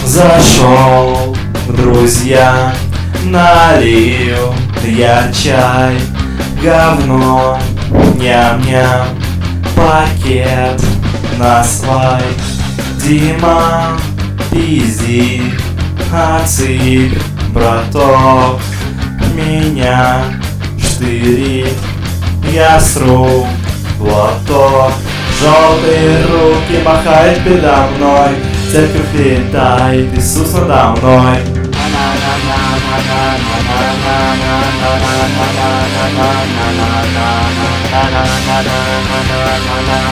Зашел к друзьям, налил я чай, говно, ням-ням, пакет на свай. Дима пиздит, отсыпь, браток, меня штырит, я с рук глоток. Желтые руки махают передо мной, церковь летает, Иисус надо мной.